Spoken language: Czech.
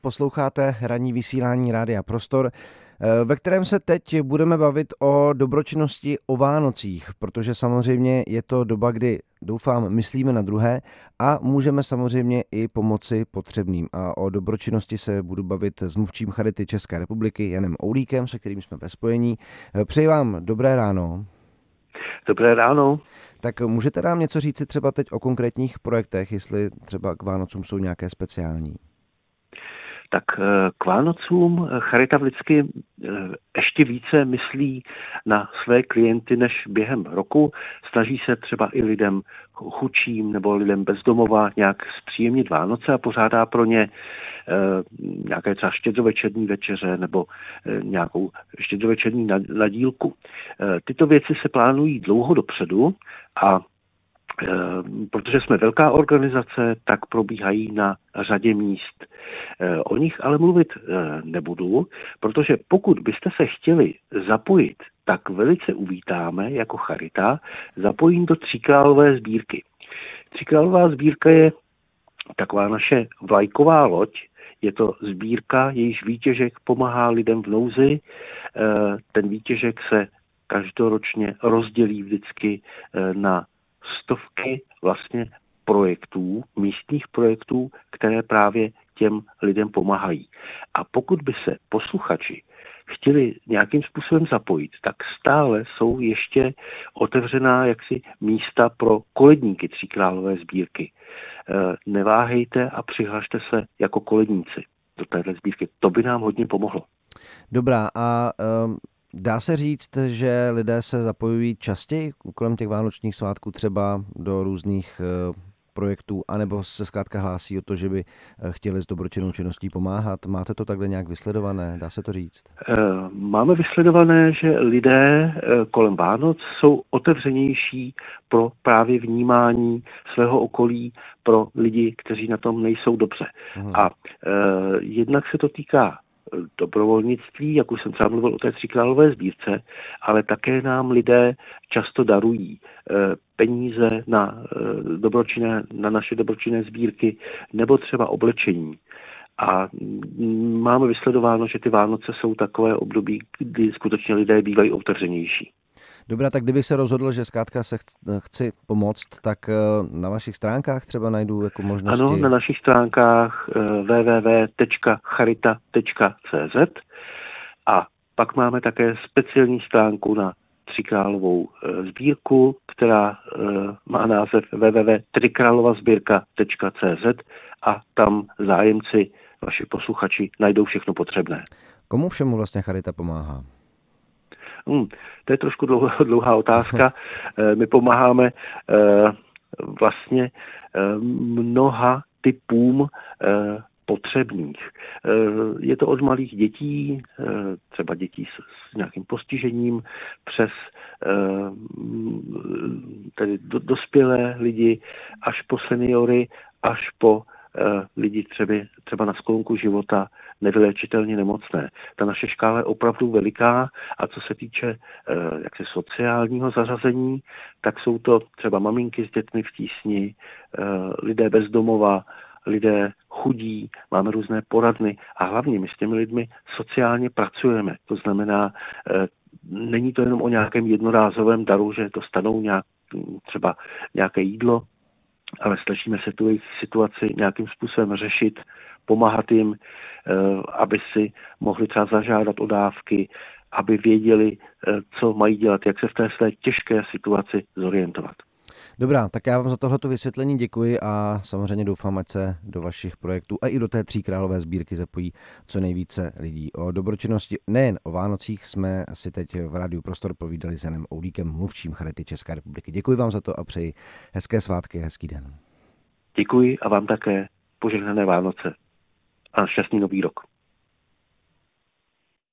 Posloucháte ranní vysílání Rádia Prostor, ve kterém se teď budeme bavit o dobročinnosti o Vánocích, protože samozřejmě je to doba, kdy doufám myslíme na druhé a můžeme samozřejmě i pomoci potřebným. A o dobročinnosti se budu bavit s mluvčím Charity České republiky Janem Oulíkem, se kterým jsme ve spojení. Přeji vám dobré ráno. Dobré ráno. Tak můžete nám něco říci třeba teď o konkrétních projektech, jestli třeba k Vánocům jsou nějaké speciální? Tak k Vánocům Charita vždycky ještě více myslí na své klienty než během roku. Snaží se třeba i lidem chudším nebo lidem bezdomova nějak zpříjemnit Vánoce a pořádá pro ně nějaké třeba štědrovečerní večeře nebo nějakou štědrovečerní nadílku. Tyto věci se plánují dlouho dopředu a protože jsme velká organizace, tak probíhají na řadě míst. O nich ale mluvit nebudu, protože pokud byste se chtěli zapojit, tak velice uvítáme jako Charita zapojení do Tříkrálové sbírky. Tříkrálová sbírka je taková naše vlajková loď. Je to sbírka, jejíž výtěžek pomáhá lidem v nouzi. Ten výtěžek se každoročně rozdělí vždycky na stovky vlastně projektů, místních projektů, které právě těm lidem pomáhají. A pokud by se posluchači chtěli nějakým způsobem zapojit, tak stále jsou ještě otevřená jaksi místa pro koledníky Tříkrálové sbírky. Neváhejte a přihlašte se jako koledníci do této sbírky. To by nám hodně pomohlo. Dobrá, a dá se říct, že lidé se zapojují častěji kolem těch vánočních svátků třeba do různých projektů, anebo se zkrátka hlásí o to, že by chtěli s dobročinnou činností pomáhat? Máte to takhle nějak vysledované? Dá se to říct? Máme vysledované, že lidé kolem Vánoc jsou otevřenější pro právě vnímání svého okolí pro lidi, kteří na tom nejsou dobře. A jednak se to týká dobrovolnictví, jak už jsem třeba mluvil o té Tříkrálové sbírce, ale také nám lidé často darují peníze na naše dobročinné sbírky nebo třeba oblečení. A máme vysledováno, že ty Vánoce jsou takové období, kdy skutečně lidé bývají otevřenější. Dobrá, tak kdybych se rozhodl, že zkrátka se chci pomoct, tak na vašich stránkách třeba najdu jako možnosti? Ano, na našich stránkách www.charita.cz a pak máme také speciální stránku na Tříkrálovou sbírku, která má název www.trikrálovasbírka.cz a tam zájemci, vaši posluchači, najdou všechno potřebné. Komu všemu vlastně Charita pomáhá? To je trošku dlouhá otázka. My pomáháme vlastně mnoha typům potřebných. Je to od malých dětí, třeba dětí s nějakým postižením, přes tedy dospělé lidi, až po seniory, až po lidi třeba na sklonku života nevyléčitelně nemocné. Ta naše škála je opravdu veliká a co se týče jaksi sociálního zařazení, tak jsou to třeba maminky s dětmi v tísni, lidé bez domova, lidé chudí, máme různé poradny a hlavně my s těmi lidmi sociálně pracujeme. To znamená, není to jenom o nějakém jednorázovém daru, že dostanou třeba nějaké jídlo, ale snažíme se tu jejich situaci nějakým způsobem řešit, pomáhat jim, aby si mohli třeba zažádat o dávky, aby věděli, co mají dělat, jak se v té své těžké situaci zorientovat. Dobrá, tak já vám za tohleto vysvětlení děkuji a samozřejmě doufám, ať se do vašich projektů a i do té Tříkrálové sbírky zapojí co nejvíce lidí. O dobročinnosti nejen o Vánocích jsme si teď v Rádiu Prostor povídali s Janem Oulíkem, mluvčím Charity České republiky. Děkuji vám za to a přeji hezké svátky, hezký den. Děkuji a vám také požehnané Vánoce a šťastný nový rok.